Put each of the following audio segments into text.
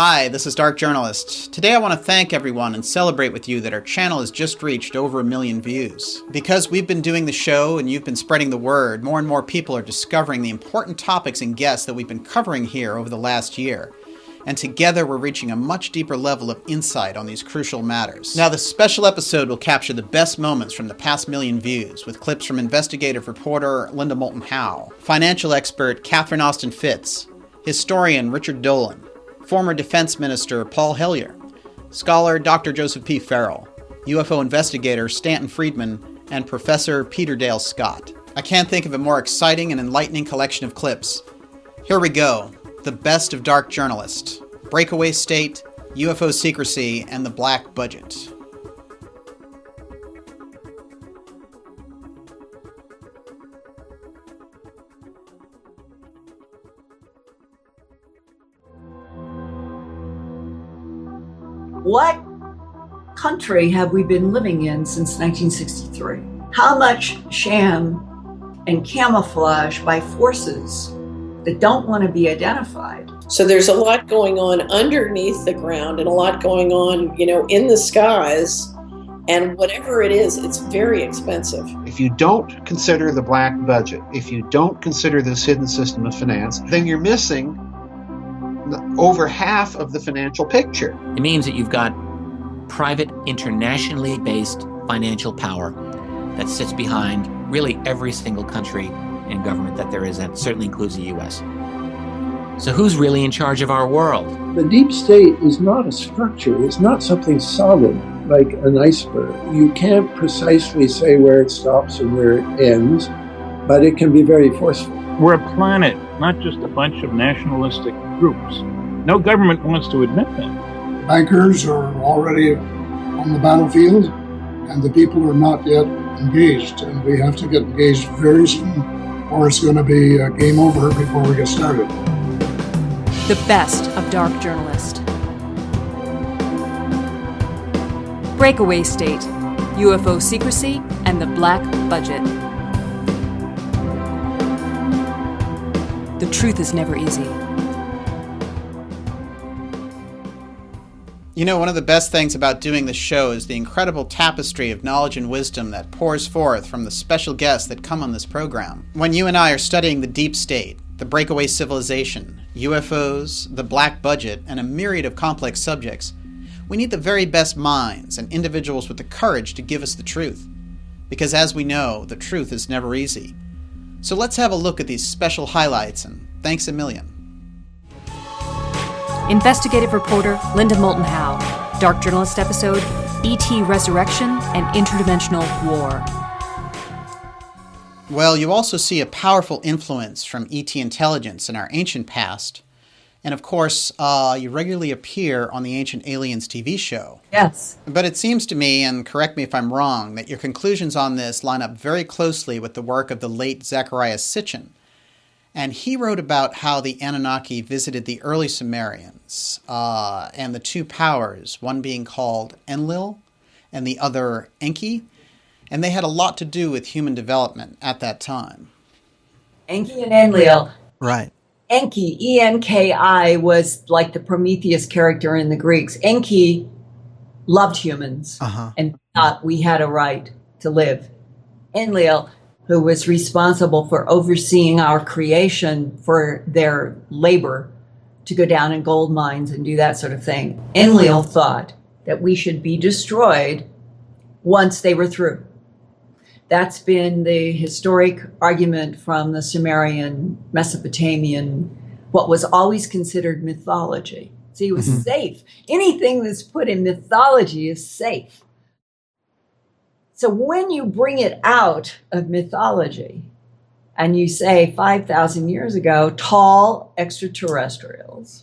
Hi, this is Dark Journalist. Today I want to thank everyone and celebrate with you that our channel has just reached over 1 million views. Because we've been doing the show and you've been spreading the word, more and more people are discovering the important topics and guests that we've been covering here over the last year. And together we're reaching a much deeper level of insight on these crucial matters. Now, this special episode will capture the best moments from the past 1 million views, with clips from investigative reporter Linda Moulton Howe, financial expert Catherine Austin Fitts, historian Richard Dolan, former Defense Minister Paul Hellyer, scholar Dr. Joseph P. Farrell, UFO investigator Stanton Friedman, and Professor Peter Dale Scott. I can't think of a more exciting and enlightening collection of clips. Here we go. The best of Dark Journalist, Breakaway State, UFO Secrecy, and the Black Budget. What country have we been living in since 1963? How much sham and camouflage by forces that don't want to be identified? So there's a lot going on underneath the ground and a lot going on, in the skies. And whatever it is, it's very expensive. If you don't consider the black budget, if you don't consider this hidden system of finance, then you're missing over half of the financial picture. It means that you've got private, internationally based financial power that sits behind really every single country and government that there is, and certainly includes the U.S. So who's really in charge of our world? The deep state is not a structure. It's not something solid like an iceberg. You can't precisely say where it stops and where it ends, but it can be very forceful. We're a planet, not just a bunch of nationalistic groups. No government wants to admit that. Bankers are already on the battlefield, and the people are not yet engaged, and we have to get engaged very soon, or it's going to be game over before we get started. The best of Dark Journalist. Breakaway State, UFO Secrecy, and the Black Budget. The truth is never easy. You know, one of the best things about doing this show is the incredible tapestry of knowledge and wisdom that pours forth from the special guests that come on this program. When you and I are studying the deep state, the breakaway civilization, UFOs, the black budget, and a myriad of complex subjects, we need the very best minds and individuals with the courage to give us the truth. Because as we know, the truth is never easy. So let's have a look at these special highlights, and thanks a million. Investigative reporter Linda Moulton Howe. Dark Journalist episode, E.T. Resurrection and Interdimensional War. Well, you also see a powerful influence from ET intelligence in our ancient past. And of course, you regularly appear on the Ancient Aliens TV show. Yes. But it seems to me, and correct me if I'm wrong, that your conclusions on this line up very closely with the work of the late Zecharia Sitchin. And he wrote about how the Anunnaki visited the early Sumerians and the two powers, one being called Enlil and the other Enki. And they had a lot to do with human development at that time. Enki and Enlil. Right. Enki, E-N-K-I, was like the Prometheus character in the Greeks. Enki loved humans and thought we had a right to live. Enlil, who was responsible for overseeing our creation for their labor to go down in gold mines and do that sort of thing. Enlil thought that we should be destroyed once they were through. That's been the historic argument from the Sumerian, Mesopotamian, what was always considered mythology. See, it was safe. Anything that's put in mythology is safe. So when you bring it out of mythology and you say 5,000 years ago, tall extraterrestrials,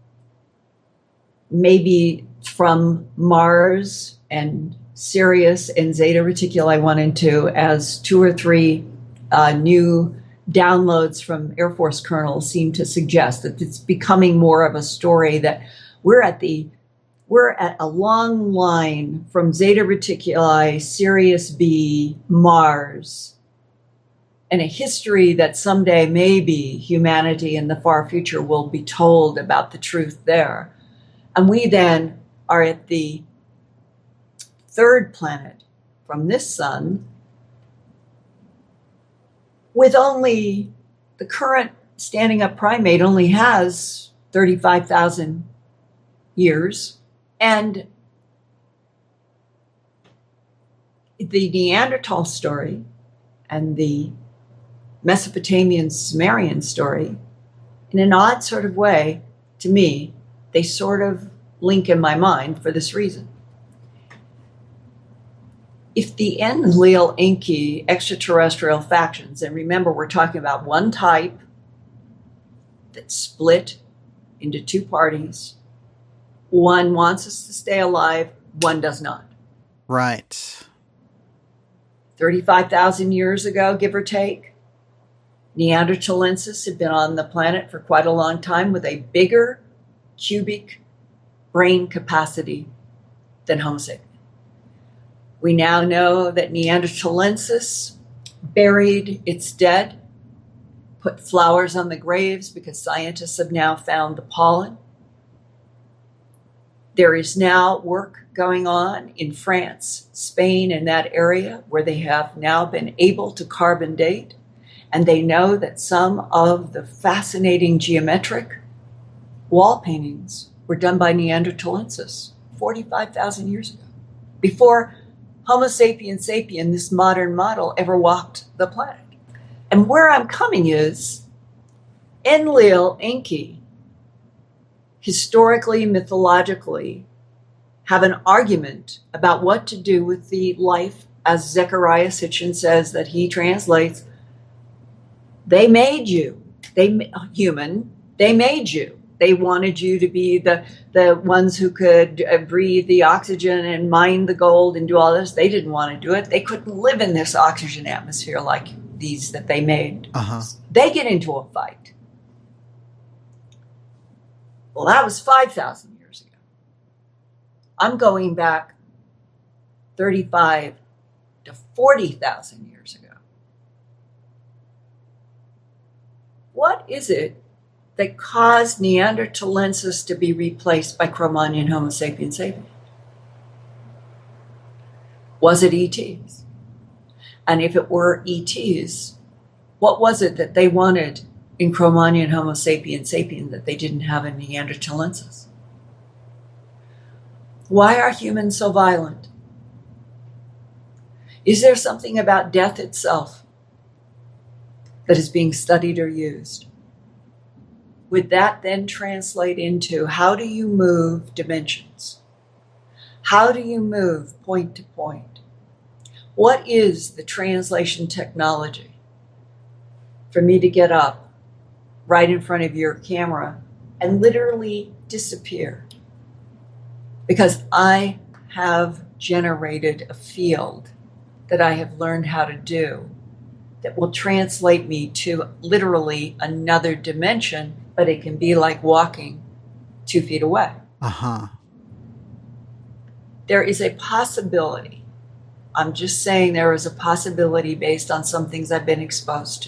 maybe from Mars and Sirius and Zeta Reticuli 1 and 2 as 2 or 3 new downloads from Air Force colonels seem to suggest that it's becoming more of a story that we're at a long line from Zeta Reticuli, Sirius B, Mars, and a history that someday maybe humanity in the far future will be told about the truth there. And we then are at the third planet from this sun, with only the current standing up primate only has 35,000 years. And the Neanderthal story and the Mesopotamian Sumerian story, in an odd sort of way, to me, they sort of link in my mind for this reason. If the Enlil Enki extraterrestrial factions, and remember we're talking about one type that split into two parties, one wants us to stay alive, one does not. Right. 35,000 years ago, give or take, Neanderthalensis had been on the planet for quite a long time with a bigger cubic brain capacity than Homo sapien. We now know that Neanderthalensis buried its dead, put flowers on the graves because scientists have now found the pollen. There is now work going on in France, Spain, and that area where they have now been able to carbon date, and they know that some of the fascinating geometric wall paintings were done by Neanderthalensis 45,000 years ago, before Homo sapiens sapien, this modern model, ever walked the planet. And where I'm coming is Enlil Enki, historically, mythologically, have an argument about what to do with the life, as Zecharia Sitchin says that he translates, they made you, they made you. They wanted you to be the ones who could breathe the oxygen and mine the gold and do all this. They didn't want to do it. They couldn't live in this oxygen atmosphere like these that they made. Uh-huh. They get into a fight. Well, that was 5,000 years ago. I'm going back 35 to 40,000 years ago. What is it that caused Neanderthalensis to be replaced by Cro-Magnon Homo sapiens sapien? Was it ETs? And if it were ETs, what was it that they wanted in Cro-Magnon Homo sapiens sapien that they didn't have in Neanderthalensis? Why are humans so violent? Is there something about death itself that is being studied or used? Would that then translate into how do you move dimensions? How do you move point to point? What is the translation technology for me to get up right in front of your camera and literally disappear? Because I have generated a field that I have learned how to do that will translate me to literally another dimension, but it can be like walking 2 feet away. Uh-huh. There is a possibility. I'm just saying there is a possibility based on some things I've been exposed to,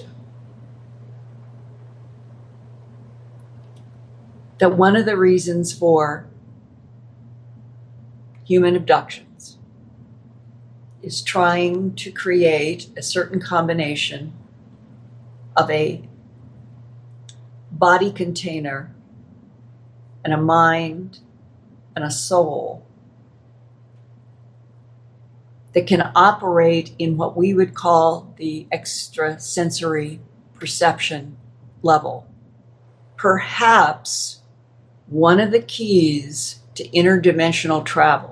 that one of the reasons for human abductions is trying to create a certain combination of a body container and a mind and a soul that can operate in what we would call the extrasensory perception level. Perhaps one of the keys to interdimensional travel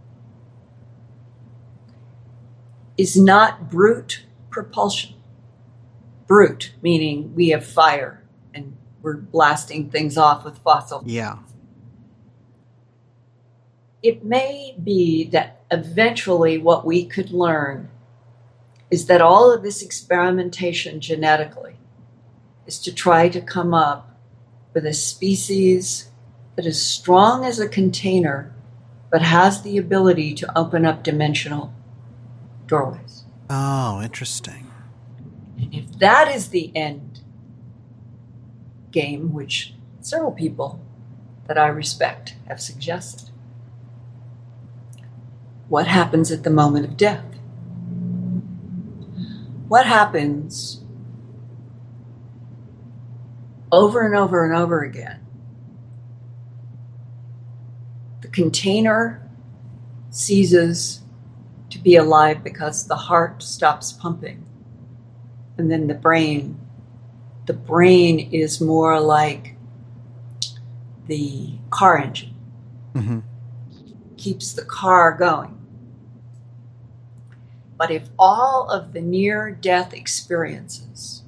is not brute propulsion. Brute, meaning we have fire and we're blasting things off with fossil. Yeah. It may be that eventually what we could learn is that all of this experimentation genetically is to try to come up with a species that is strong as a container, but has the ability to open up dimensional doorways. Oh, interesting. And if that is the end game, which several people that I respect have suggested. What happens at the moment of death? What happens over and over and over again? The container ceases to be alive because the heart stops pumping. And then the brain is more like the car engine. Mm-hmm. Keeps the car going. But if all of the near-death experiences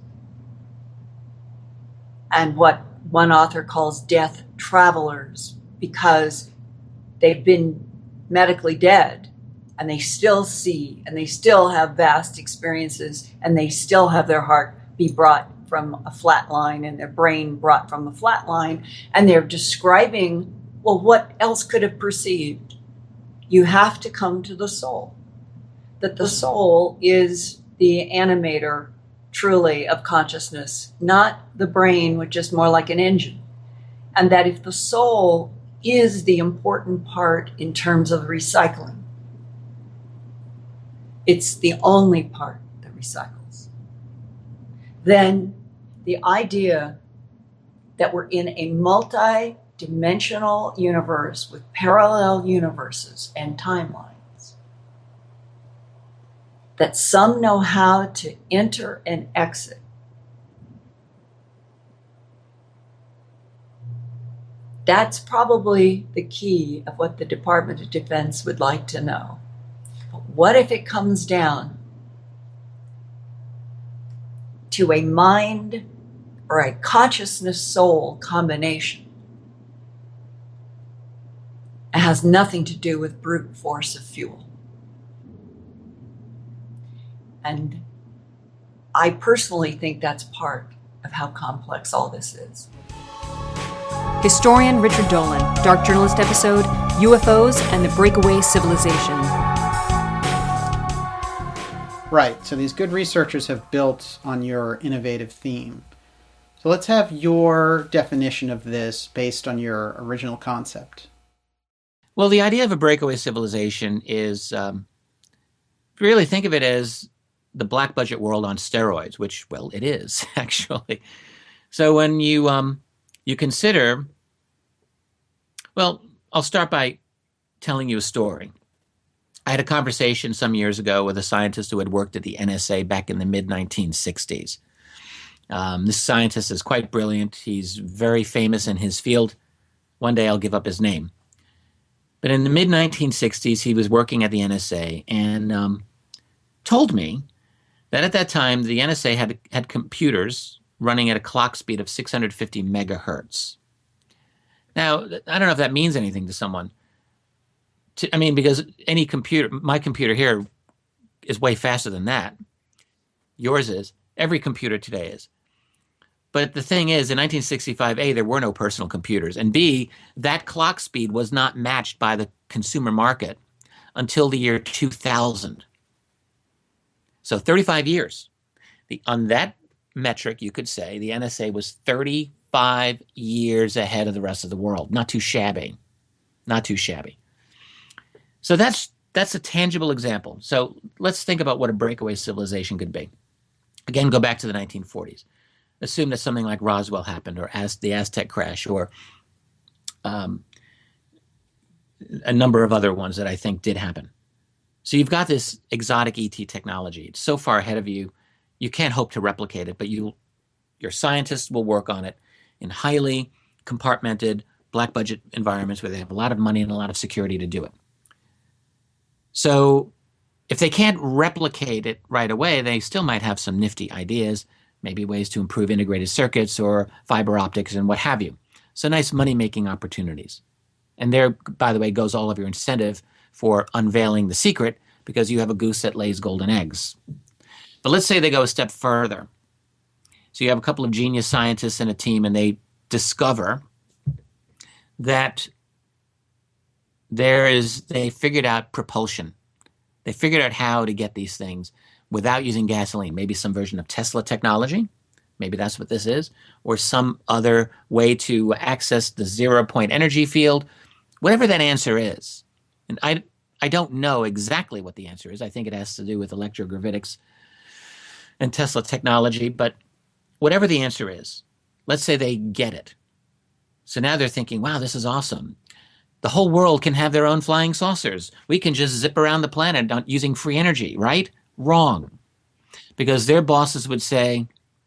and what one author calls death travelers, because they've been medically dead and they still see and they still have vast experiences and they still have their heart be brought from a flat line and their brain brought from a flat line, and they're describing, well, what else could have perceived? You have to come to the soul. That the soul is the animator, truly, of consciousness, not the brain, which is more like an engine. And that if the soul is the important part in terms of recycling, it's the only part that recycles, then the idea that we're in a multi-dimensional universe with parallel universes and timelines, that some know how to enter and exit. That's probably the key of what the Department of Defense would like to know. But what if it comes down to a mind or a consciousness-soul combination? It has nothing to do with brute force of fuel. And I personally think that's part of how complex all this is. Historian Richard Dolan, Dark Journalist episode, UFOs and the Breakaway Civilization. Right, so these good researchers have built on your innovative theme. So let's have your definition of this based on your original concept. Well, the idea of a breakaway civilization is, really think of it as the black budget world on steroids, which, well, it is, actually. So when you consider, well, I'll start by telling you a story. I had a conversation some years ago with a scientist who had worked at the NSA back in the mid-1960s. This scientist is quite brilliant. He's very famous in his field. One day I'll give up his name. But in the mid-1960s, he was working at the NSA and told me that at that time, the NSA had computers running at a clock speed of 650 megahertz. Now, I don't know if that means anything to someone. Because any computer, my computer here is way faster than that. Yours is. Every computer today is. But the thing is, in 1965, A, there were no personal computers, and B, that clock speed was not matched by the consumer market until the year 2000. So 35 years. On that metric, you could say the NSA was 35 years ahead of the rest of the world. Not too shabby. Not too shabby. So that's a tangible example. So let's think about what a breakaway civilization could be. Again, go back to the 1940s. Assume that something like Roswell happened, or the Aztec crash, or a number of other ones that I think did happen. So you've got this exotic ET technology. It's so far ahead of you, you can't hope to replicate it, but your scientists will work on it in highly compartmented, black budget environments where they have a lot of money and a lot of security to do it. So if they can't replicate it right away, they still might have some nifty ideas, maybe ways to improve integrated circuits or fiber optics and what have you. So nice money-making opportunities. And there, by the way, goes all of your incentive for unveiling the secret, because you have a goose that lays golden eggs. But let's say they go a step further. So you have a couple of genius scientists and a team, and they discover that they figured out propulsion. They figured out how to get these things without using gasoline, maybe some version of Tesla technology, maybe that's what this is, or some other way to access the 0-point energy field, whatever that answer is. And I don't know exactly what the answer is. I think it has to do with electrogravitics and Tesla technology, but whatever the answer is, let's say they get it. So now they're thinking, wow, this is awesome. The whole world can have their own flying saucers. We can just zip around the planet using free energy, right? Wrong. Because their bosses would say,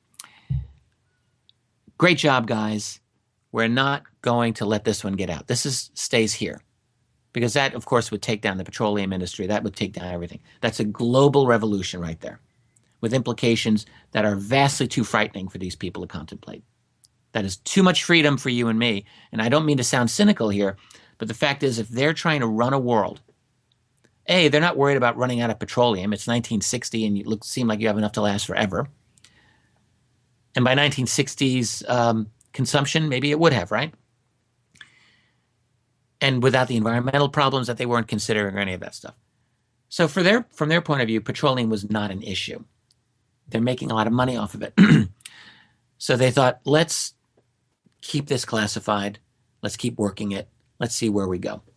great job, guys. We're not going to let this one get out. This stays here. Because that, of course, would take down the petroleum industry. That would take down everything. That's a global revolution right there, with implications that are vastly too frightening for these people to contemplate. That is too much freedom for you and me. And I don't mean to sound cynical here, but the fact is, if they're trying to run a world, A, they're not worried about running out of petroleum. It's 1960 and you seem like you have enough to last forever. And by 1960s consumption, maybe it would have, right? And without the environmental problems that they weren't considering or any of that stuff. So from their point of view, petroleum was not an issue. They're making a lot of money off of it. So they thought, let's keep this classified. Let's keep working it. Let's see where we go.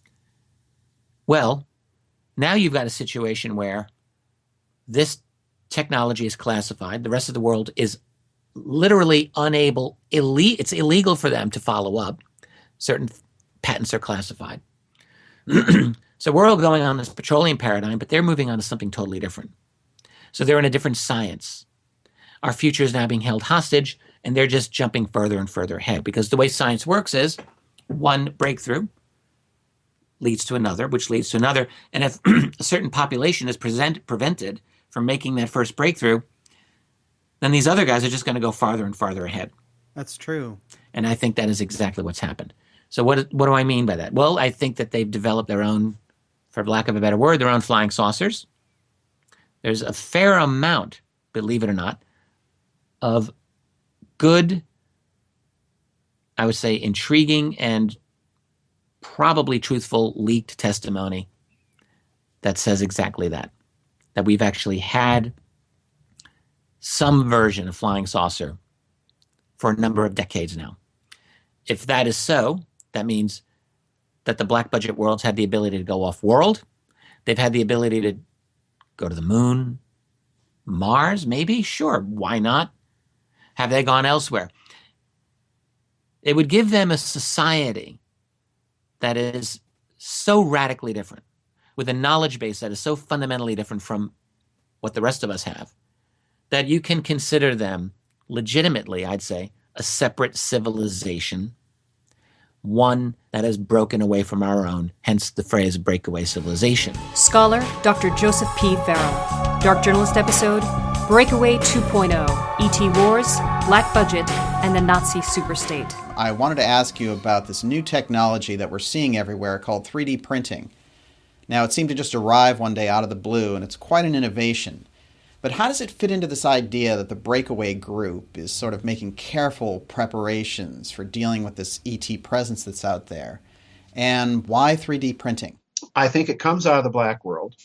Well, now you've got a situation where this technology is classified. The rest of the world is literally unable, it's illegal for them to follow up. Certain patents are classified. So we're all going on this petroleum paradigm, but they're moving on to something totally different. So they're in a different science. Our future is now being held hostage, and they're just jumping further and further ahead, because the way science works is one breakthrough leads to another, which leads to another. And if a certain population is prevented from making that first breakthrough, then these other guys are just going to go farther and farther ahead. That's true. And I think that is exactly what's happened. So what do I mean by that? Well, I think that they've developed their own, for lack of a better word, their own flying saucers. There's a fair amount, believe it or not, of good, I would say intriguing and probably truthful leaked testimony that says exactly that we've actually had some version of flying saucer for a number of decades now. If that is so, that means that the black budget worlds have the ability to go off-world. They've had the ability to go to the moon, Mars, maybe? Sure, why not? Have they gone elsewhere? It would give them a society that is so radically different, with a knowledge base that is so fundamentally different from what the rest of us have, that you can consider them legitimately, I'd say, a separate civilization, one that has broken away from our own, hence the phrase breakaway civilization. Scholar Dr. Joseph P. Farrell. Dark Journalist episode, Breakaway 2.0, E.T. Wars, Black Budget, and the Nazi Superstate. I wanted to ask you about this new technology that we're seeing everywhere called 3D printing. Now, it seemed to just arrive one day out of the blue, and it's quite an innovation. But how does it fit into this idea that the breakaway group is sort of making careful preparations for dealing with this ET presence that's out there? And why 3D printing? I think it comes out of the black world.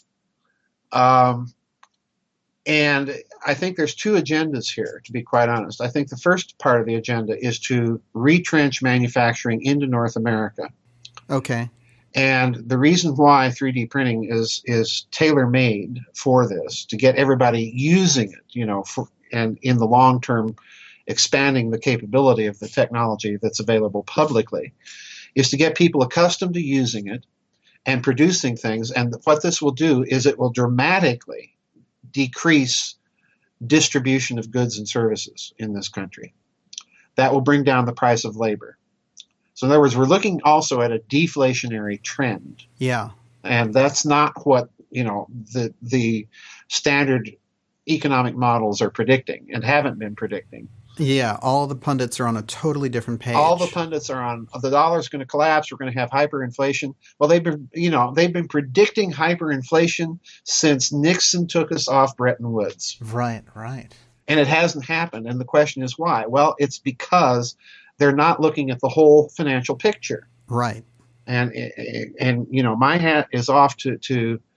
And I think there's two agendas here, to be quite honest. I think the first part of the agenda is to retrench manufacturing into North America. Okay. And the reason why 3D printing is tailor-made for this, to get everybody using it, and in the long term expanding the capability of the technology that's available publicly, is to get people accustomed to using it and producing things. And what this will do is it will dramatically decrease distribution of goods and services in this country. That will bring down the price of labor. So in other words, we're looking also at a deflationary trend. Yeah. And that's not what, the standard economic models are predicting and haven't been predicting. Yeah, all the pundits are on a totally different page. All the pundits are on the dollar's going to collapse, we're going to have hyperinflation. Well, they've been predicting hyperinflation since Nixon took us off Bretton Woods. Right. And it hasn't happened. And the question is why? Well, it's because they're not looking at the whole financial picture. Right. And my hat is off to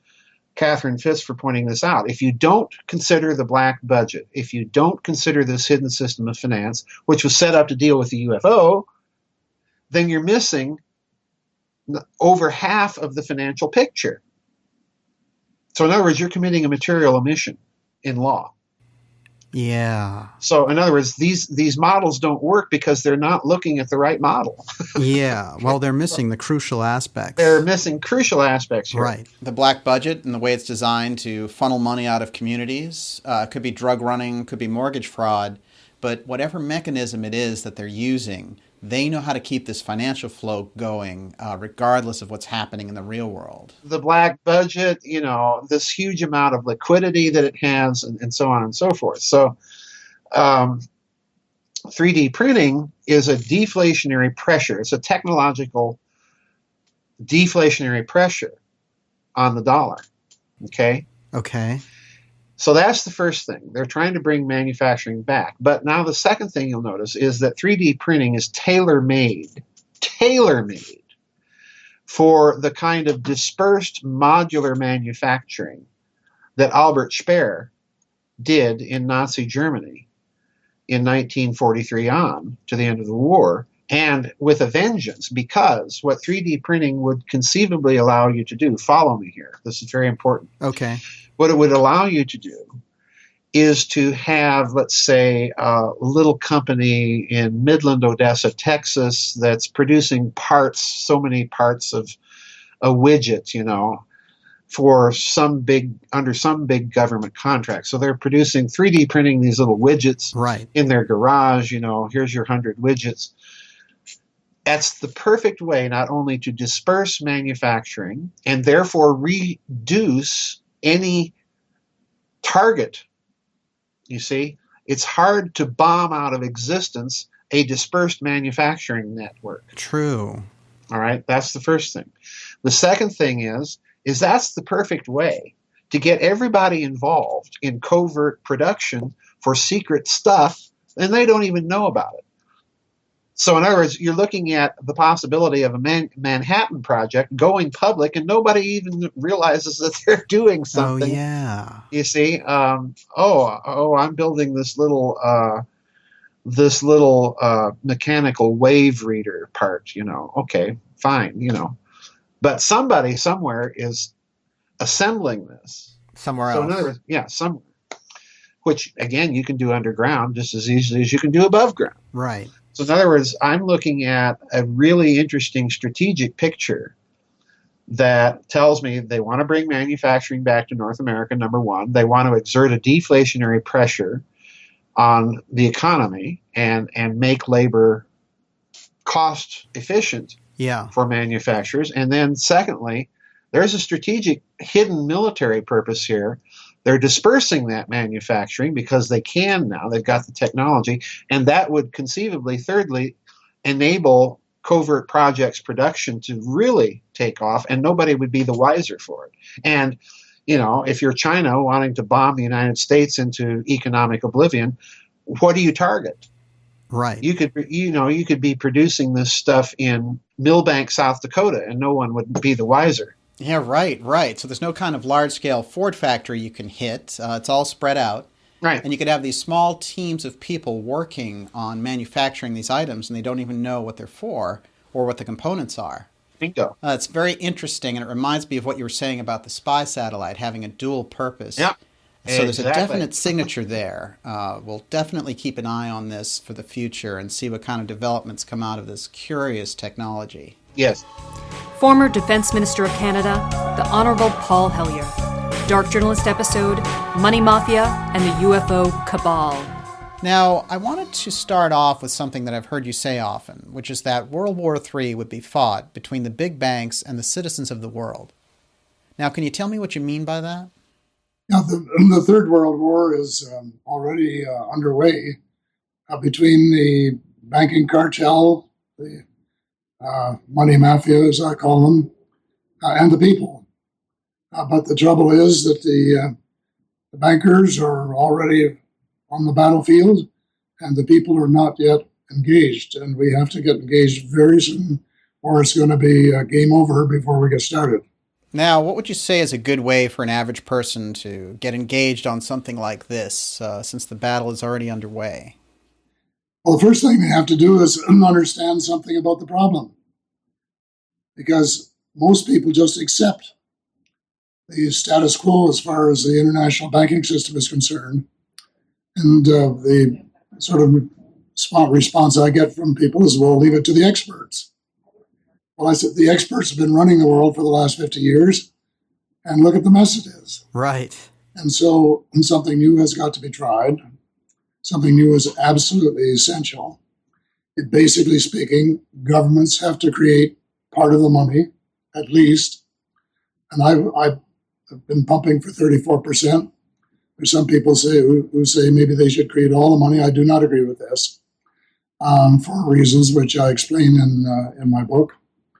Catherine Fitz for pointing this out. If you don't consider the black budget, if you don't consider this hidden system of finance, which was set up to deal with the UFO, then you're missing over half of the financial picture. So in other words, you're committing a material omission in law. Yeah. So in other words, these models don't work because they're not looking at the right model. Yeah. Well, they're missing the crucial aspects. They're missing crucial aspects here. Right. The black budget and the way it's designed to funnel money out of communities could be drug running, could be mortgage fraud, but whatever mechanism it is that they're using, they know how to keep this financial flow going regardless of what's happening in the real world. The black budget, this huge amount of liquidity that it has, and so on and so forth. So 3D printing is a deflationary pressure. It's a technological deflationary pressure on the dollar. Okay? Okay. So that's the first thing. They're trying to bring manufacturing back. But now the second thing you'll notice is that 3D printing is tailor-made for the kind of dispersed modular manufacturing that Albert Speer did in Nazi Germany in 1943 on to the end of the war, and with a vengeance, because what 3D printing would conceivably allow you to do, follow me here, this is very important. Okay. What it would allow you to do is to have, let's say, a little company in Midland, Odessa, Texas, that's producing parts, so many parts of a widget, for under some big government contract. So they're producing 3D printing these little widgets in their garage, here's your 100 widgets. That's the perfect way not only to disperse manufacturing and therefore reduce any target. You see, it's hard to bomb out of existence a dispersed manufacturing network. True. All right, that's the first thing. The second thing is that's the perfect way to get everybody involved in covert production for secret stuff, and they don't even know about it. So in other words, you're looking at the possibility of a Manhattan Project going public, and nobody even realizes that they're doing something. Oh, yeah. You see, I'm building this little mechanical wave reader part. Okay, fine. But somebody somewhere is assembling this somewhere else. So in other words, somewhere. Which again, you can do underground just as easily as you can do above ground. Right. So in other words, I'm looking at a really interesting strategic picture that tells me they want to bring manufacturing back to North America, number one. They want to exert a deflationary pressure on the economy and make labor cost efficient for manufacturers. And then secondly, there's a strategic hidden military purpose here. They're dispersing that manufacturing because they can now. They've got the technology. And that would conceivably, thirdly, enable covert projects production to really take off, and nobody would be the wiser for it. And, if you're China wanting to bomb the United States into economic oblivion, what do you target? Right. You could be producing this stuff in Millbank, South Dakota, and no one would be the wiser. Yeah, right. So there's no kind of large-scale Ford factory you can hit. It's all spread out. Right. And you could have these small teams of people working on manufacturing these items, and they don't even know what they're for or what the components are. Bingo. It's very interesting, and it reminds me of what you were saying about the spy satellite having a dual purpose. Yeah. So there's a definite signature there. We'll definitely keep an eye on this for the future and see what kind of developments come out of this curious technology. Yes. Former Defense Minister of Canada, the Honourable Paul Hellyer. Dark Journalist episode, Money Mafia and the UFO Cabal. Now, I wanted to start off with something that I've heard you say often, which is that World War III would be fought between the big banks and the citizens of the world. Now, can you tell me what you mean by that? Yeah, the Third World War is already underway between the banking cartel, the money mafia, as I call them, and the people. But the trouble is that the bankers are already on the battlefield, and the people are not yet engaged. And we have to get engaged very soon, or it's going to be game over before we get started. Now, what would you say is a good way for an average person to get engaged on something like this, since the battle is already underway? Well, the first thing they have to do is understand something about the problem, because most people just accept the status quo as far as the international banking system is concerned. And the sort of response I get from people is, well, leave it to the experts. Well, I said, the experts have been running the world for the last 50 years, and look at the mess it is. Right. And so something new has got to be tried. Something new is absolutely essential. Basically speaking, governments have to create part of the money, at least. And I've been pumping for 34%. There's some people who say maybe they should create all the money. I do not agree with this, for reasons which I explain in my book.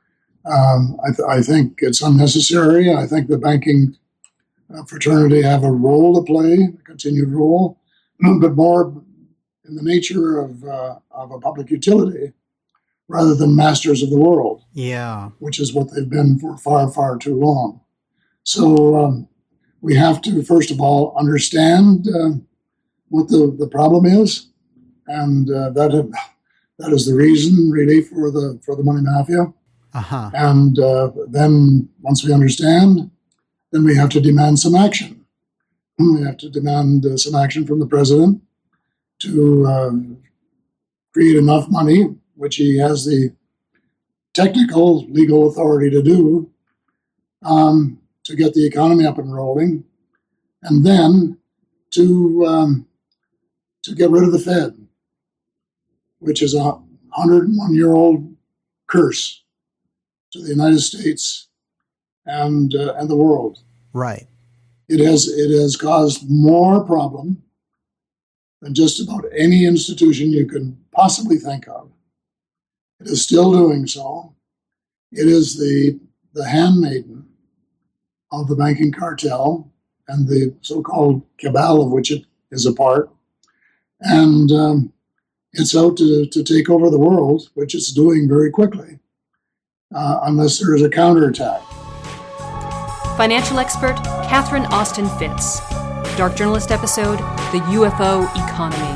I think it's unnecessary. I think the banking fraternity have a role to play, a continued role, but more in the nature of a public utility rather than masters of the world. Yeah. Which is what they've been for far, far too long. So we have to, first of all, understand what the problem is, and that is the reason, really, for the money mafia. Uh-huh. And then once we understand, then we have to demand some action. We have to demand some action from the president to create enough money, which he has the technical legal authority to do, to get the economy up and rolling, and then to get rid of the Fed, which is a 101-year-old curse to the United States and the world. Right. It has caused more problem than just about any institution you can possibly think of. It is still doing so. It is the handmaiden of the banking cartel and the so-called cabal of which it is a part. And it's out to take over the world, which it's doing very quickly, unless there is a counterattack. Financial expert Catherine Austin Fitts. Dark Journalist episode, The UFO Economy.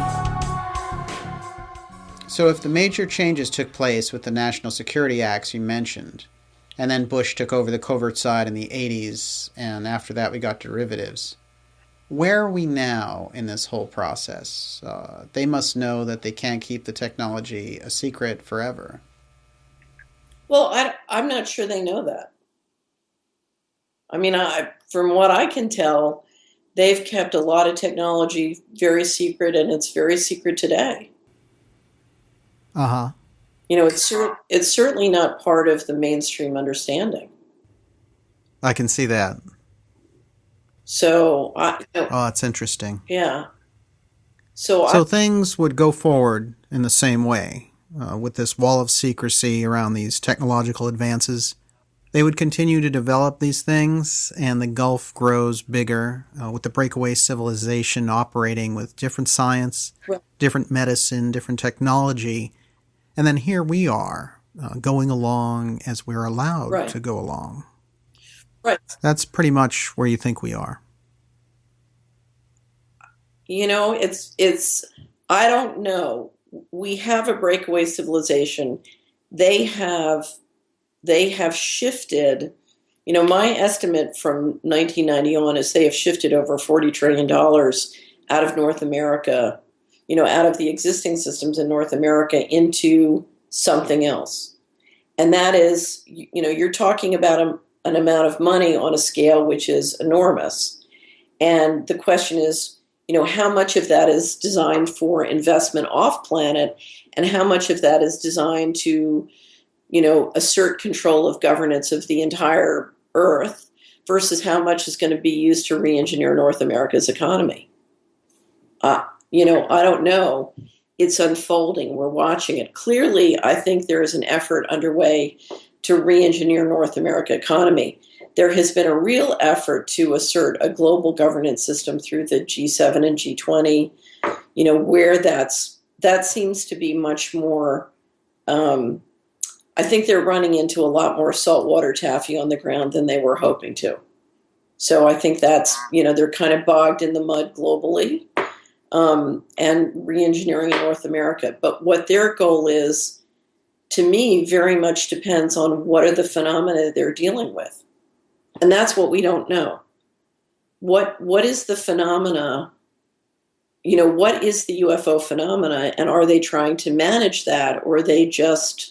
So if the major changes took place with the National Security Acts you mentioned, and then Bush took over the covert side in the 80s, and after that we got derivatives, where are we now in this whole process? They must know that they can't keep the technology a secret forever. Well, I'm not sure they know that. I mean, from what I can tell, they've kept a lot of technology very secret, and it's very secret today. Uh-huh. You know, it's certainly not part of the mainstream understanding. I can see that. So, oh, that's interesting. Yeah. So things would go forward in the same way, with this wall of secrecy around these technological advances. They would continue to develop these things, and the gulf grows bigger, with the breakaway civilization operating with different science, right, different medicine, different technology. And then here we are, going along as we're allowed right to go along. Right. That's pretty much where you think we are. You know, it's I don't know. We have a breakaway civilization. They have shifted. You know, my estimate from 1990 on is they have shifted over $40 trillion out of North America, you know, out of the existing systems in North America into something else. And that is, you know, you're talking about an amount of money on a scale which is enormous. And the question is, you know, how much of that is designed for investment off planet, and how much of that is designed to, you know, assert control of governance of the entire Earth, versus how much is going to be used to re-engineer North America's economy. You know, I don't know. It's unfolding. We're watching it. Clearly, I think there is an effort underway to re-engineer North America economy. There has been a real effort to assert a global governance system through the G7 and G20, you know, where that seems to be much more I think they're running into a lot more saltwater taffy on the ground than they were hoping to. So I think that's, they're kind of bogged in the mud globally, and re-engineering in North America. But what their goal is, to me, very much depends on what are the phenomena they're dealing with. And that's what we don't know. What is the phenomena? What is the UFO phenomena, and are they trying to manage that, or are they just,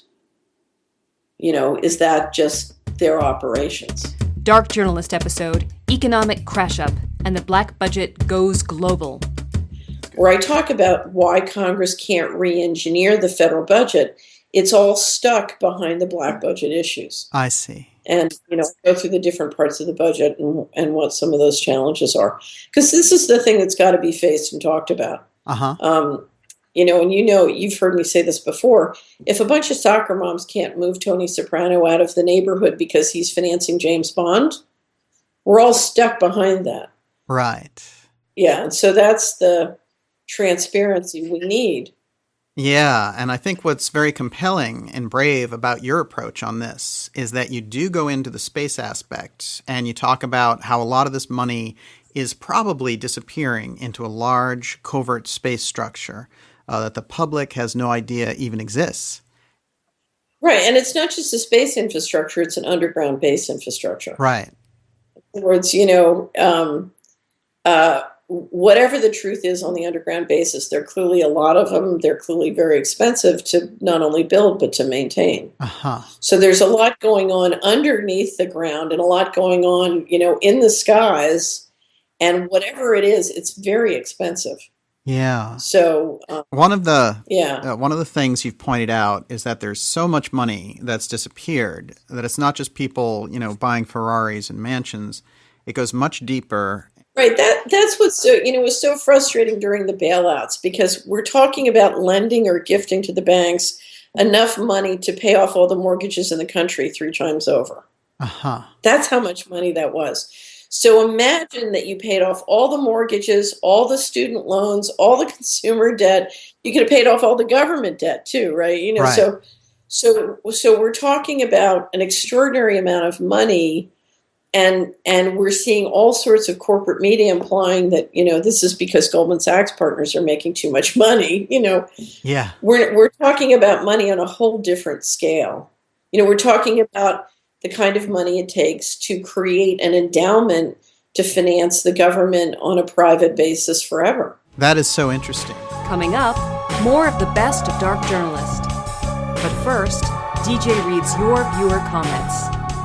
is that just their operations? Dark Journalist episode, Economic Crash Up, and the Black Budget Goes Global. Where I talk about why Congress can't re-engineer the federal budget, it's all stuck behind the black budget issues. I see. And, go through the different parts of the budget and what some of those challenges are. Because this is the thing that's got to be faced and talked about. Uh-huh. You've heard me say this before. If a bunch of soccer moms can't move Tony Soprano out of the neighborhood because he's financing James Bond, we're all stuck behind that. Right. Yeah, and so that's the transparency we need. Yeah, and I think what's very compelling and brave about your approach on this is that you do go into the space aspect, and you talk about how a lot of this money is probably disappearing into a large covert space structure that the public has no idea even exists. Right, and it's not just a space infrastructure, it's an underground base infrastructure. Right. In other words, whatever the truth is on the underground basis, there are clearly a lot of them. They're clearly very expensive to not only build, but to maintain. Uh-huh. So there's a lot going on underneath the ground and a lot going on, in the skies. And whatever it is, it's very expensive. Yeah. So one of the things you've pointed out is that there's so much money that's disappeared that it's not just people, buying Ferraris and mansions. It goes much deeper. Right. That's what's so, was so frustrating during the bailouts, because we're talking about lending or gifting to the banks enough money to pay off all the mortgages in the country 3 times over. Uh-huh. That's how much money that was. So imagine that you paid off all the mortgages, all the student loans, all the consumer debt. You could have paid off all the government debt too, right? Right. So we're talking about an extraordinary amount of money. And we're seeing all sorts of corporate media implying that, this is because Goldman Sachs partners are making too much money. Yeah. We're talking about money on a whole different scale. We're talking about the kind of money it takes to create an endowment to finance the government on a private basis forever. That is so interesting. Coming up, more of the best of Dark Journalist. But first, DJ reads your viewer comments.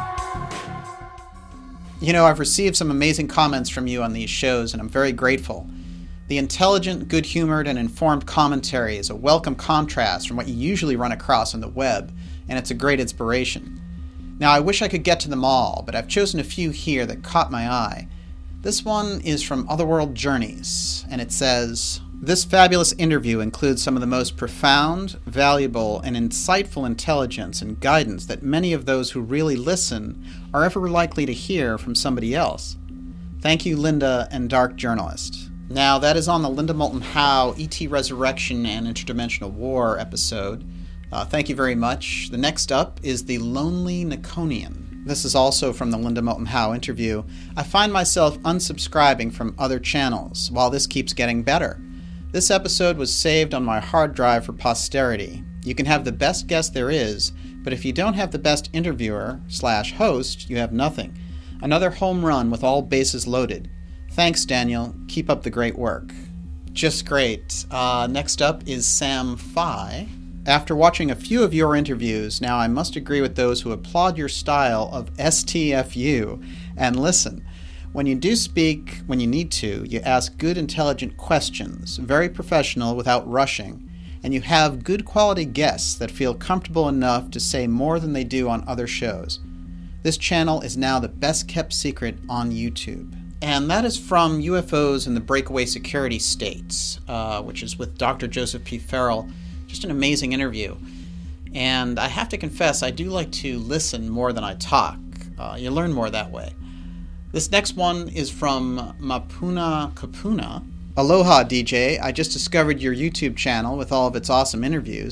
I've received some amazing comments from you on these shows, and I'm very grateful. The intelligent, good-humored, and informed commentary is a welcome contrast from what you usually run across on the web, and it's a great inspiration. Now, I wish I could get to them all, but I've chosen a few here that caught my eye. This one is from Otherworld Journeys, and it says, "This fabulous interview includes some of the most profound, valuable, and insightful intelligence and guidance that many of those who really listen are ever likely to hear from somebody else. Thank you, Linda and Dark Journalist." Now, that is on the Linda Moulton Howe E.T. Resurrection and Interdimensional War episode. Thank you very much. The next up is The Lonely Nikonian. This is also from the Linda Moulton Howe interview. "I find myself unsubscribing from other channels while this keeps getting better. This episode was saved on my hard drive for posterity. You can have the best guest there is, but if you don't have the best interviewer/host, you have nothing. Another home run with all bases loaded. Thanks, Daniel. Keep up the great work." Just great. Next up is Sam Phi. "After watching a few of your interviews, now I must agree with those who applaud your style of STFU. And listen, when you do speak when you need to, you ask good, intelligent questions, very professional without rushing, and you have good quality guests that feel comfortable enough to say more than they do on other shows. This channel is now the best kept secret on YouTube." And that is from UFOs in the Breakaway Security States, which is with Dr. Joseph P. Farrell. Just an amazing interview. And I have to confess, I do like to listen more than I talk. You learn more that way. This next one is from Mapuna Kapuna. "Aloha, DJ. I just discovered your YouTube channel with all of its awesome interviews.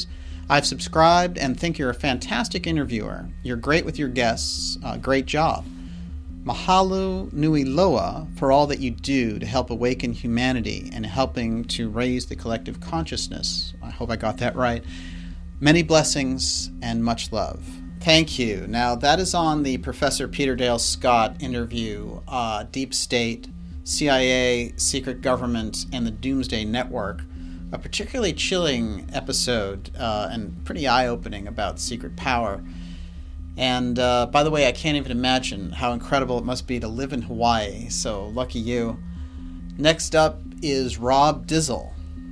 I've subscribed and think you're a fantastic interviewer. You're great with your guests. Great job. Mahalo nui loa for all that you do to help awaken humanity and helping to raise the collective consciousness. I hope I got that right. Many blessings and much love. Thank you. Now, that is on the Professor Peter Dale Scott interview, Deep State, CIA, Secret Government, and the Doomsday Network. A particularly chilling episode and pretty eye-opening about secret power. And by the way, I can't even imagine how incredible it must be to live in Hawaii, so lucky you. Next up is Rob Dizzle.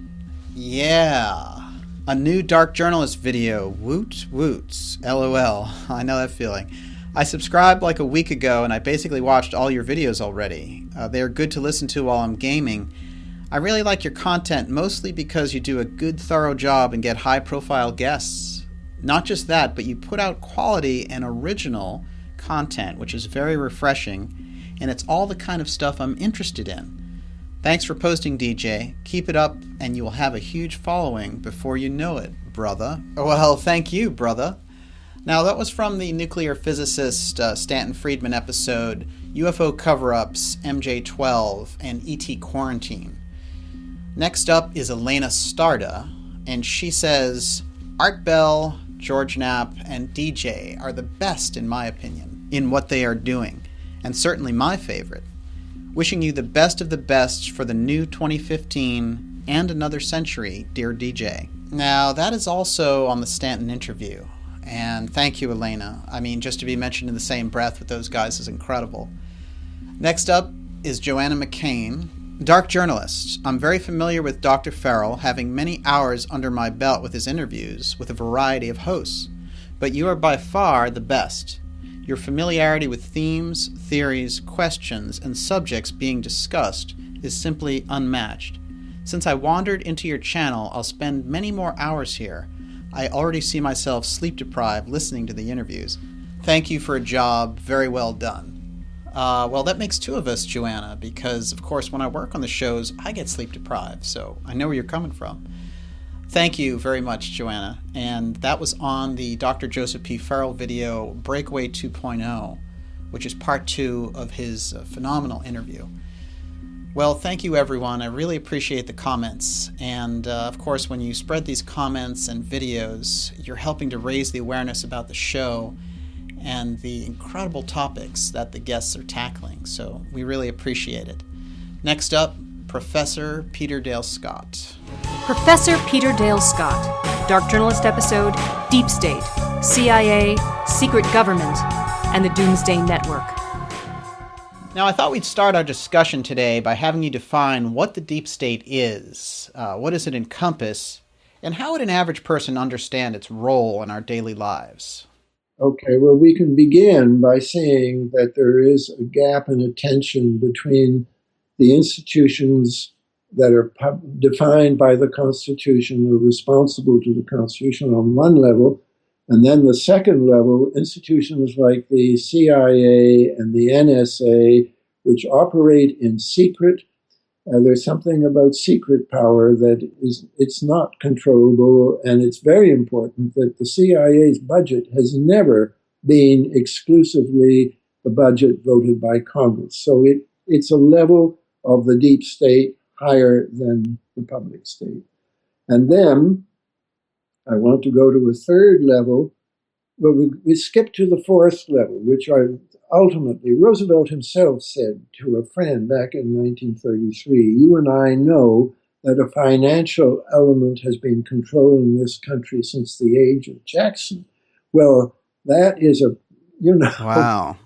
Yeah, a new Dark Journalist video. Woot woots, LOL. I know that feeling. I subscribed like a week ago, and I basically watched all your videos already. They are good to listen to while I'm gaming. I really like your content, mostly because you do a good, thorough job and get high-profile guests. Not just that, but you put out quality and original content, which is very refreshing, and it's all the kind of stuff I'm interested in. Thanks for posting, DJ. Keep it up, and you will have a huge following before you know it, brother. Well, thank you, brother. Now, that was from the nuclear physicist Stanton Friedman episode, UFO Cover-Ups, MJ-12, and ET Quarantine. Next up is Elena Starda, and she says, Art Bell, George Knapp, and DJ are the best, in my opinion, in what they are doing, and certainly my favorite. Wishing you the best of the best for the new 2015 and another century, dear DJ. Now, that is also on the Stanton interview, and thank you, Elena. I mean, just to be mentioned in the same breath with those guys is incredible. Next up is Joanna McCain, Dark Journalist. I'm very familiar with Dr. Farrell, having many hours under my belt with his interviews with a variety of hosts. But you are by far the best. Your familiarity with themes, theories, questions, and subjects being discussed is simply unmatched. Since I wandered into your channel, I'll spend many more hours here. I already see myself sleep-deprived listening to the interviews. Thank you for a job very well done. Well, that makes two of us, Joanna, because, of course, when I work on the shows, I get sleep-deprived, so I know where you're coming from. Thank you very much, Joanna. And that was on the Dr. Joseph P. Farrell video, Breakaway 2.0, which is part 2 of his phenomenal interview. Well, thank you, everyone. I really appreciate the comments. And, of course, when you spread these comments and videos, you're helping to raise the awareness about the show and the incredible topics that the guests are tackling. So we really appreciate it. Next up, Professor Peter Dale Scott. Professor Peter Dale Scott, Dark Journalist episode, Deep State, CIA, Secret Government, and the Doomsday Network. Now, I thought we'd start our discussion today by having you define what the Deep State is, what does it encompass, and how would an average person understand its role in our daily lives? Okay, well, we can begin by saying that there is a gap in attention between the institutions that are defined by the Constitution or responsible to the Constitution on one level, and then the second level, institutions like the CIA and the NSA, which operate in secret. There's something about secret power that it's not controllable, and it's very important that the CIA's budget has never been exclusively the budget voted by Congress. So it's a level of the deep state higher than the public state. And then I want to go to a third level. Well, we skip to the fourth level, which ultimately, Roosevelt himself said to a friend back in 1933, you and I know that a financial element has been controlling this country since the age of Jackson. Well, that is Wow.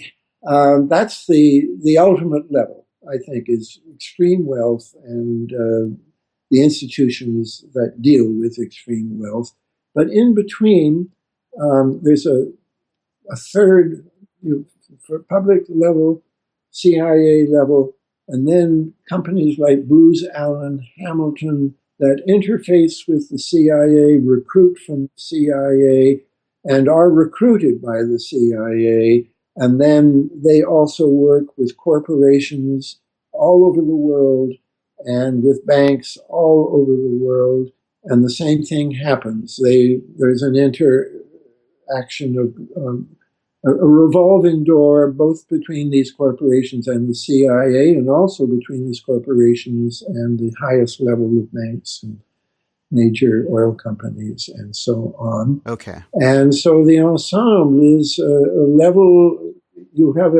That's the ultimate level, I think, is extreme wealth and the institutions that deal with extreme wealth. But in between, there's a third, for public level, CIA level, and then companies like Booz Allen Hamilton that interface with the CIA, recruit from the CIA, and are recruited by the CIA. And then they also work with corporations all over the world and with banks all over the world. and the same thing happens. There's an interaction of a revolving door, both between these corporations and the CIA, and also between these corporations and the highest level of banks and major oil companies and so on. Okay. And so the ensemble is a level, you have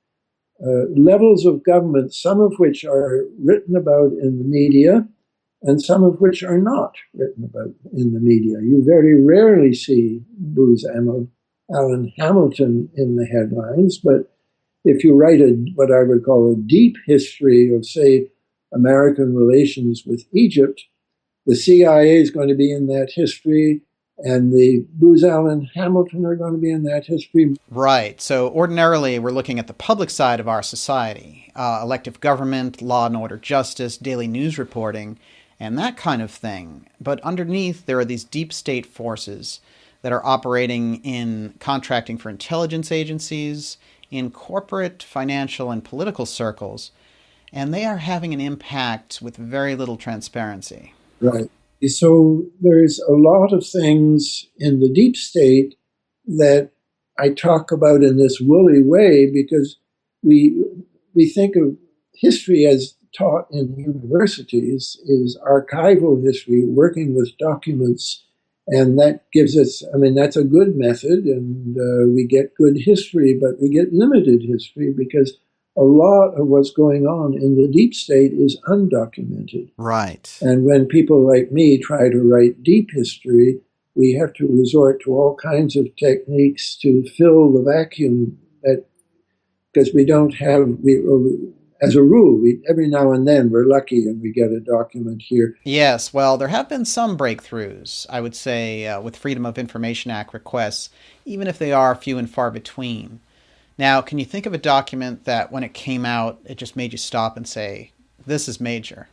levels of government, some of which are written about in the media, and some of which are not written about in the media. You very rarely see Booz Allen Hamilton in the headlines, but if you write what I would call a deep history of, say, American relations with Egypt, the CIA is going to be in that history, and the Booz Allen Hamilton are going to be in that history. Right. So ordinarily, we're looking at the public side of our society, elective government, law and order justice, daily news reporting, and that kind of thing. But underneath, there are these deep state forces that are operating in contracting for intelligence agencies, in corporate, financial, and political circles, and they are having an impact with very little transparency. Right. So there's a lot of things in the deep state that I talk about in this woolly way because we think of history as taught in universities is archival history, working with documents, and that gives us, that's a good method, and we get good history, but we get limited history because a lot of what's going on in the deep state is undocumented. Right. And when people like me try to write deep history, we have to resort to all kinds of techniques to fill the vacuum because we don't have, as a rule, every now and then we're lucky and we get a document here. Yes, well, there have been some breakthroughs, I would say, with Freedom of Information Act requests, even if they are few and far between. Now, can you think of a document that when it came out, it just made you stop and say, this is major?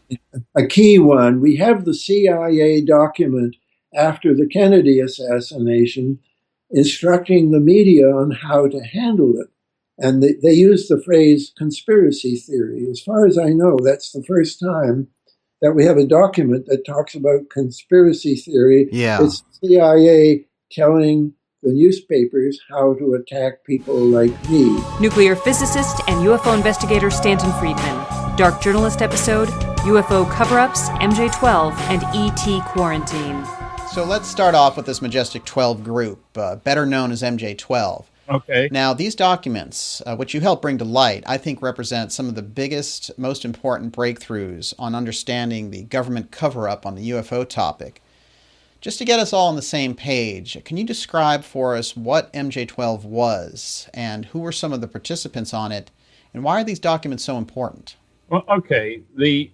A key one, we have the CIA document after the Kennedy assassination instructing the media on how to handle it. And they use the phrase conspiracy theory. As far as I know, that's the first time that we have a document that talks about conspiracy theory. Yeah. It's CIA telling the newspapers how to attack people like me. Nuclear physicist and UFO investigator Stanton Friedman. Dark Journalist episode, UFO cover-ups, MJ-12, and ET quarantine. So let's start off with this Majestic 12 group, better known as MJ-12. Okay. Now, these documents, which you helped bring to light, I think represent some of the biggest, most important breakthroughs on understanding the government cover-up on the UFO topic. Just to get us all on the same page, can you describe for us what MJ-12 was and who were some of the participants on it, and why are these documents so important? Well, okay. If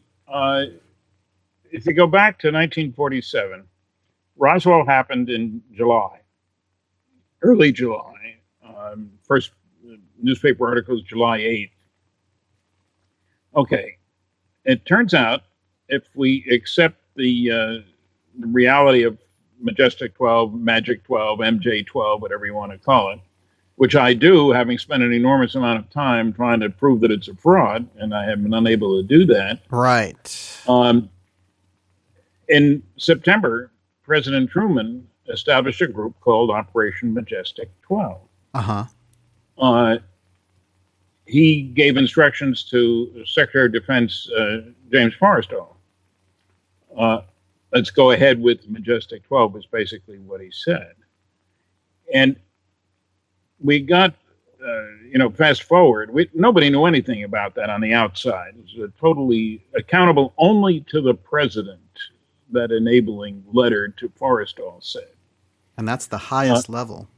you go back to 1947, Roswell happened in July, early July. First newspaper articles, July 8th. Okay. It turns out, if we accept the reality of Majestic 12, Magic 12, MJ 12, whatever you want to call it, which I do, having spent an enormous amount of time trying to prove that it's a fraud, and I have been unable to do that. Right. In September, President Truman established a group called Operation Majestic 12. Uh-huh. He gave instructions to Secretary of Defense James Forrestal. Let's go ahead with Majestic 12 was basically what he said. And we got, fast forward, nobody knew anything about that on the outside. It was totally accountable only to the president, that enabling letter to Forrestal said. And that's the highest level.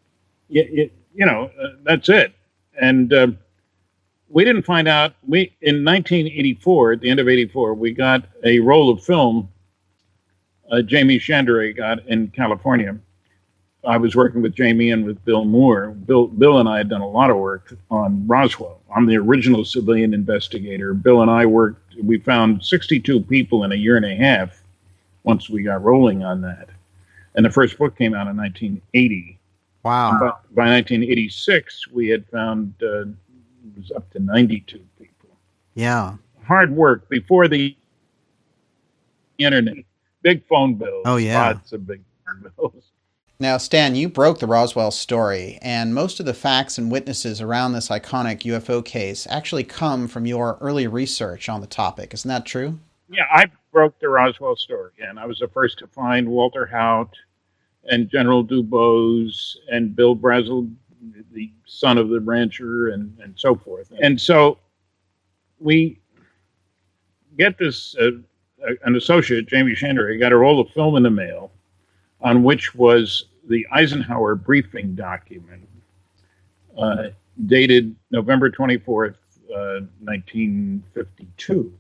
That's it. And we didn't find out. In 1984, at the end of 84, we got a roll of film Jamie Chandray got in California. I was working with Jamie and with Bill Moore. Bill and I had done a lot of work on Roswell. I'm the original civilian investigator. Bill and I we found 62 people in a year and a half once we got rolling on that. And the first book came out in 1980. Wow. By 1986, we had found it was up to 92 people. Yeah. Hard work before the internet. big phone bills. Oh, yeah. Lots of big phone bills. Now, Stan, you broke the Roswell story, and most of the facts and witnesses around this iconic UFO case actually come from your early research on the topic. Isn't that true? Yeah, I broke the Roswell story, and I was the first to find Walter Haut and General Dubose and Bill Brazel, the son of the rancher, and so forth. And so we get this, an associate, Jamie Shandry, got a roll of film in the mail on which was the Eisenhower briefing document dated November 24th, 1952.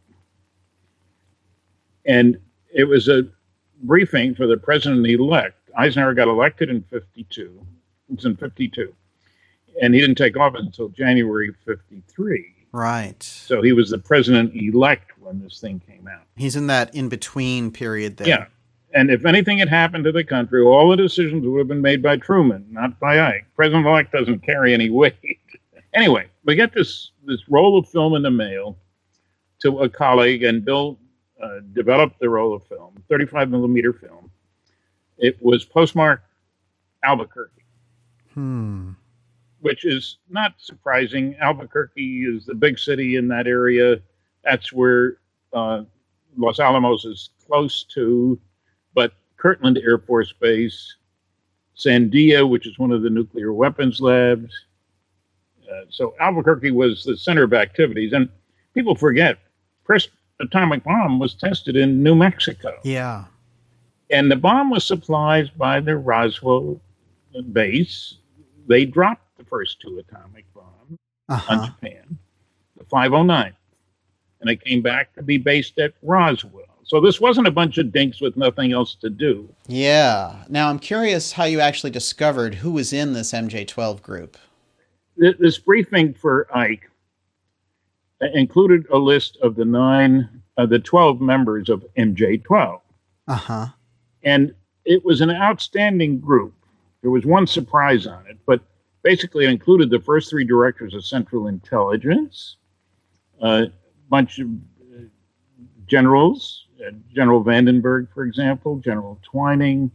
And it was a briefing for the president-elect. Eisenhower got elected in 52. It was in 52. And he didn't take office until January 53. Right. So he was the president-elect when this thing came out. He's in that in-between period there. Yeah. And if anything had happened to the country, all the decisions would have been made by Truman, not by Ike. President-elect doesn't carry any weight. Anyway, we get this roll of film in the mail to a colleague, and Bill developed the roll of film, 35 millimeter film. It was postmarked Albuquerque, which is not surprising. Albuquerque is the big city in that area. That's where Los Alamos is close to. But Kirtland Air Force Base, Sandia, which is one of the nuclear weapons labs. So Albuquerque was the center of activities. And people forget, first atomic bomb was tested in New Mexico. Yeah. And the bomb was supplied by the Roswell base. They dropped the first two atomic bombs on Japan, the 509. And they came back to be based at Roswell. So this wasn't a bunch of dinks with nothing else to do. Yeah. Now, I'm curious how you actually discovered who was in this MJ-12 group. This briefing for Ike included a list of the 12 members of MJ-12. Uh-huh. And it was an outstanding group. There was one surprise on it, but basically it included the first three directors of Central Intelligence, a bunch of generals, General Vandenberg, for example, General Twining,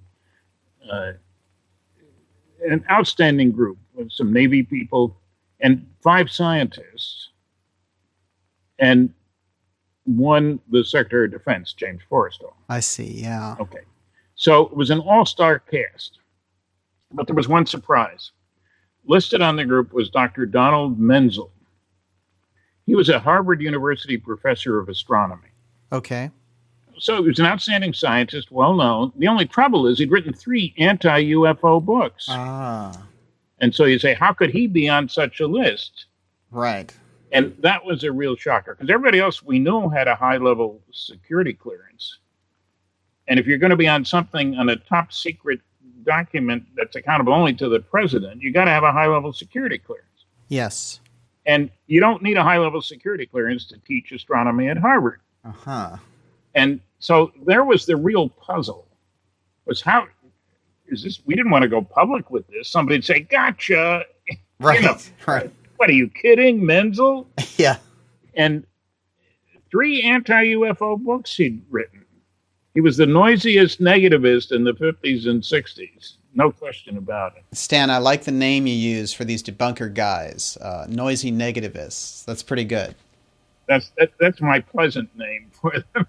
an outstanding group with some Navy people, and 5 scientists, and one, the Secretary of Defense, James Forrestal. I see, yeah. Okay. So it was an all-star cast, but there was one surprise. Listed on the group was Dr. Donald Menzel. He was a Harvard University professor of astronomy. Okay. So he was an outstanding scientist, well-known. The only trouble is he'd written 3 anti-UFO books. Ah. And so you say, how could he be on such a list? Right. And that was a real shocker, because everybody else we knew had a high-level security clearance. And if you're going to be on something, on a top-secret document that's accountable only to the president, you got to have a high-level security clearance. Yes. And you don't need a high-level security clearance to teach astronomy at Harvard. Uh-huh. And so there was the real puzzle, was how is this? We didn't want to go public with this. Somebody'd say, gotcha. Right, you know, right. What, are you kidding, Menzel? Yeah. And 3 anti-UFO books he'd written. He was the noisiest negativist in the 50s and 60s. No question about it. Stan, I like the name you use for these debunker guys, noisy negativists. That's pretty good. That's my pleasant name for them.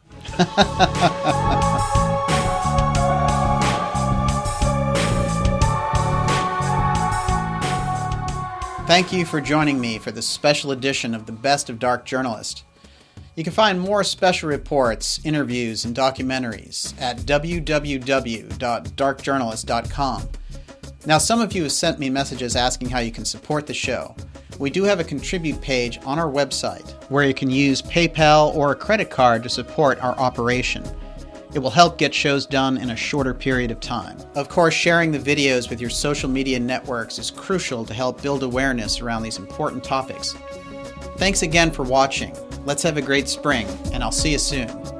Thank you for joining me for this special edition of the Best of Dark Journalist. You can find more special reports, interviews, and documentaries at www.darkjournalist.com. Now, some of you have sent me messages asking how you can support the show. We do have a contribute page on our website where you can use PayPal or a credit card to support our operation. It will help get shows done in a shorter period of time. Of course, sharing the videos with your social media networks is crucial to help build awareness around these important topics. Thanks again for watching. Let's have a great spring, and I'll see you soon.